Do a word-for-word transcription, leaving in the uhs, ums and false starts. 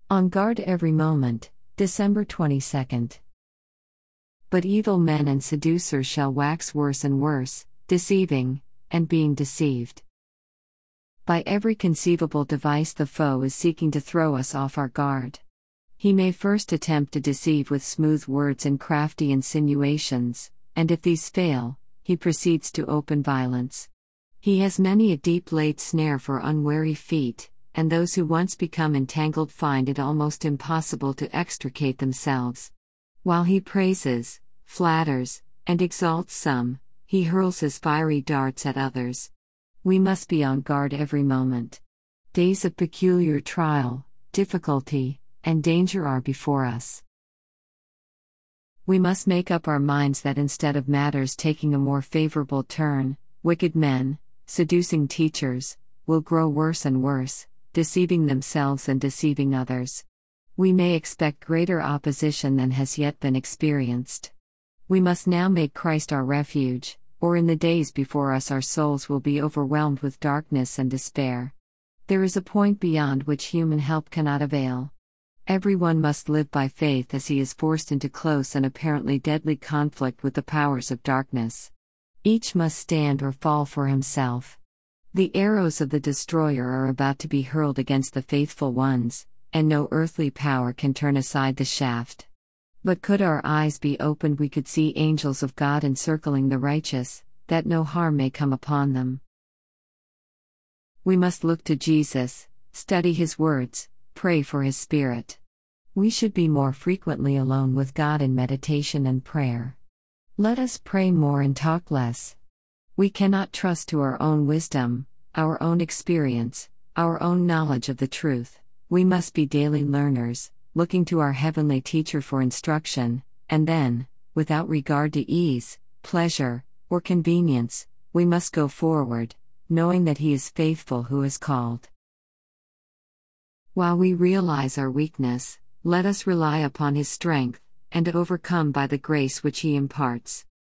On guard every moment, December twenty-second. But evil men and seducers shall wax worse and worse, deceiving, and being deceived. By every conceivable device the foe is seeking to throw us off our guard. He may first attempt to deceive with smooth words and crafty insinuations, and if these fail, he proceeds to open violence. He has many a deep-laid snare for unwary feet, and those who once become entangled find it almost impossible to extricate themselves. While he praises, flatters, and exalts some, he hurls his fiery darts at others. We must be on guard every moment. Days of peculiar trial, difficulty, and danger are before us. We must make up our minds that instead of matters taking a more favorable turn, wicked men, seducing teachers, will grow worse and worse, deceiving themselves and deceiving others. We may expect greater opposition than has yet been experienced. We must now make Christ our refuge, or in the days before us our souls will be overwhelmed with darkness and despair. There is a point beyond which human help cannot avail. Everyone must live by faith as he is forced into close and apparently deadly conflict with the powers of darkness. Each must stand or fall for himself. The arrows of the destroyer are about to be hurled against the faithful ones, and no earthly power can turn aside the shaft. But could our eyes be opened, we could see angels of God encircling the righteous, that no harm may come upon them. We must look to Jesus, study his words, pray for his Spirit. We should be more frequently alone with God in meditation and prayer. Let us pray more and talk less. We cannot trust to our own wisdom, our own experience, our own knowledge of the truth. We must be daily learners, looking to our heavenly teacher for instruction, and then, without regard to ease, pleasure, or convenience, we must go forward, knowing that he is faithful who is called. While we realize our weakness, let us rely upon his strength, and overcome by the grace which he imparts.